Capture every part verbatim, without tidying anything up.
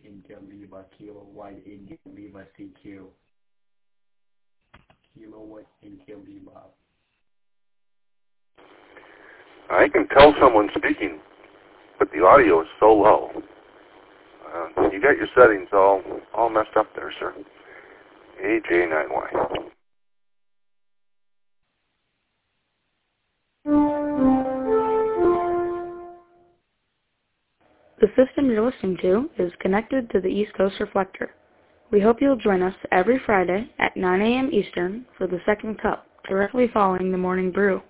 India Lima, Kilo White India Lima C Q. Kilo White India Lima. I can tell someone's speaking, but the audio is so low. Uh, you got your settings all all messed up there, sir. A J nine Y. The system you're listening to is connected to the East Coast Reflector. We hope you'll join us every Friday at nine a.m. Eastern for the second cup, directly following the morning brew.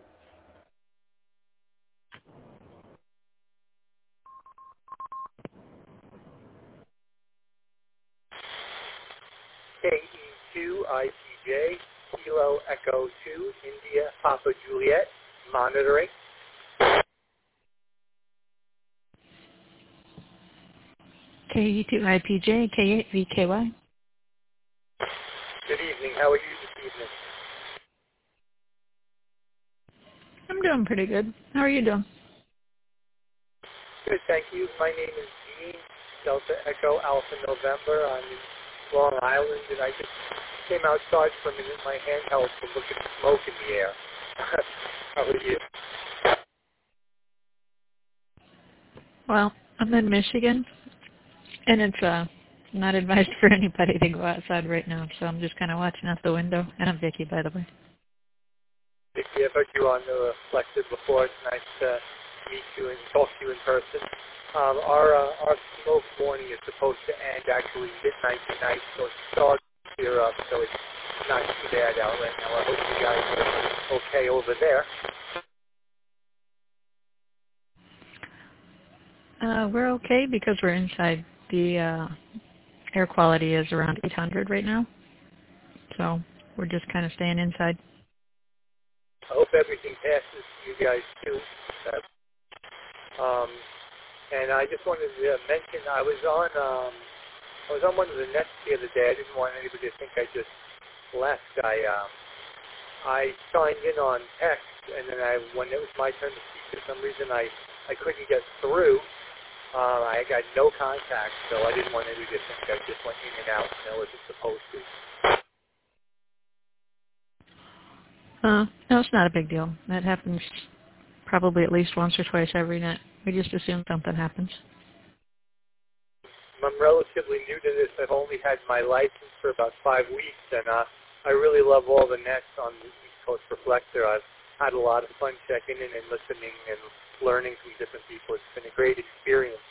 K E two I P J, Kilo Echo two, India Papa Juliet, monitoring. K E two I P J, K eight V K Y. Good evening. How are you this evening? I'm doing pretty good. How are you doing? Good, thank you. My name is Dean, Delta Echo Alpha November. I'm in Long Island, and I just came outside for a minute. My handheld to look at the smoke in the air. How are you? Well, I'm in Michigan, and it's uh, not advised for anybody to go outside right now, so I'm just kind of watching out the window. And I'm Vicky, by the way. Vicky, I've heard you on the Reflected before. It's nice to meet you and talk to you in person. Um, our uh, our smoke warning is supposed to end actually midnight tonight, so it's starting to clear up, so it's not too bad out right now. I hope you guys are okay over there. Uh, we're okay because we're inside. The uh, air quality is around eight hundred right now, so we're just kind of staying inside. I hope everything passes to you guys too. Um, and I just wanted to mention I was on um, I was on one of the nets the other day. I didn't want anybody to think I just left. I um, I signed in on text, and then I when it was my turn to speak, for some reason I I couldn't get through. Uh, I got no contact, so I didn't want anybody to think I just went in and out and I wasn't supposed to. Uh, no, it's not a big deal. That happens probably at least once or twice every night. We just assume something happens. I'm relatively new to this. I've only had my license for about five weeks, and uh, I really love all the nets on the East Coast Reflector. I've had a lot of fun checking in and listening and learning from different people. It's been a great experience.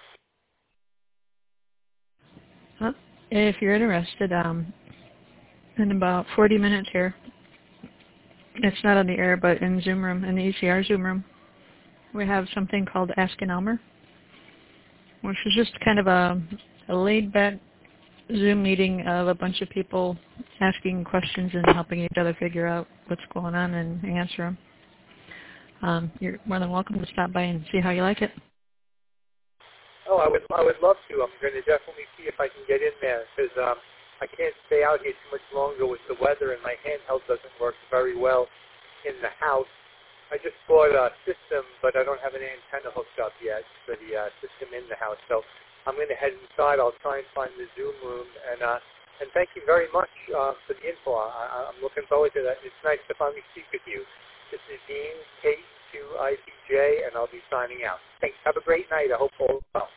Well, if you're interested, um, in about forty minutes here, it's not on the air, but in Zoom room, in the E C R Zoom room, we have something called Ask an Elmer, which is just kind of a, a laid-back Zoom meeting of a bunch of people asking questions and helping each other figure out what's going on and answer them. Um, you're more than welcome to stop by and see how you like it. Oh, I would I would love to. I'm going to definitely see if I can get in there because um, I can't stay out here too much longer with the weather, and my handheld doesn't work very well in the house. I just bought a system, but I don't have an antenna hooked up yet for the uh, system in the house. So I'm going to head inside. I'll try and find the Zoom room, and uh, and thank you very much uh, for the info. I, I'm looking forward to that. It's nice to finally speak with you. This is Dean, K two I P J, and I'll be signing out. Thanks. Have a great night. I hope all is well.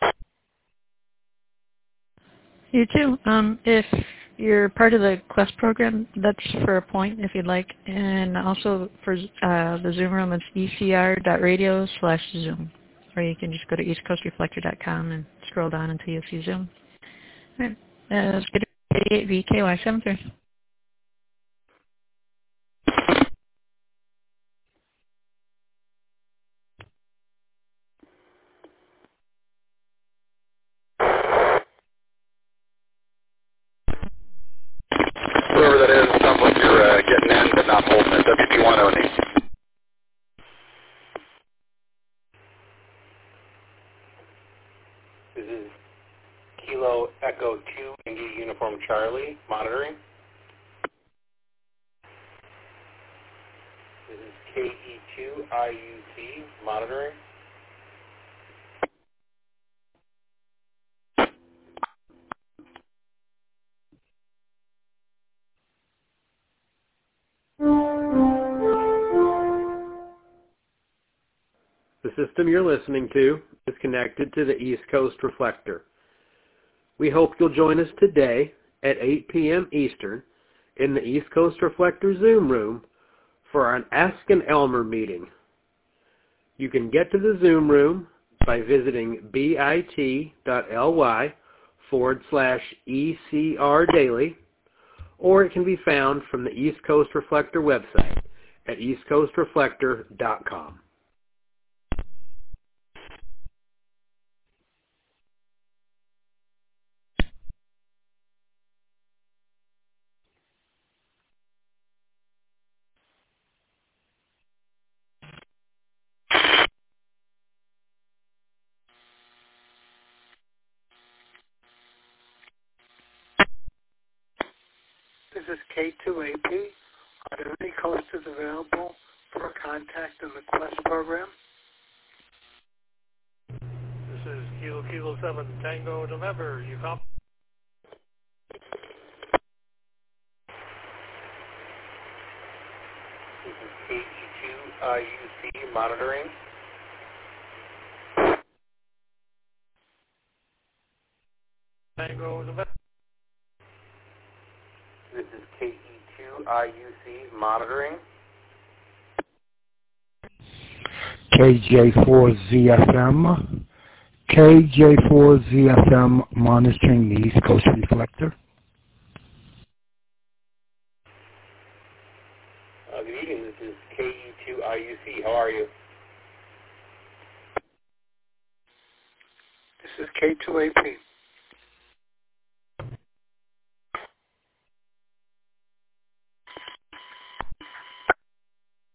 You too. Um, if you're part of the Quest program, that's for a point if you'd like. And also for uh, the Zoom room, it's E C R dot radio slash Zoom. Or you can just go to east coast reflector dot com and scroll down until you see Zoom. All right. Uh, let's get to eight V K Y seven three. Whoever that is, sounds like you're uh, getting in but not holding it. W P one oh eight. This is Kilo Echo two, India Uniform Charlie, monitoring. This is K E two I U T, monitoring. The system you're listening to is connected to the East Coast Reflector. We hope you'll join us today at eight p.m. Eastern in the East Coast Reflector Zoom room for an Ask an Elmer meeting. You can get to the Zoom room by visiting bit.ly forward slash ECR Daily, or it can be found from the East Coast Reflector website at east coast reflector dot com. This is K two A P. Are there any coasters available for a contact in the Quest program? This is Kilo Kilo seven Tango November. You copy? This is K E two I U C monitoring. Tango November. This is K E two I U C monitoring. K J four Z F M. K J four Z F M monitoring the East Coast Reflector. Uh, good evening. This is K E two I U C. How are you? This is K two A P.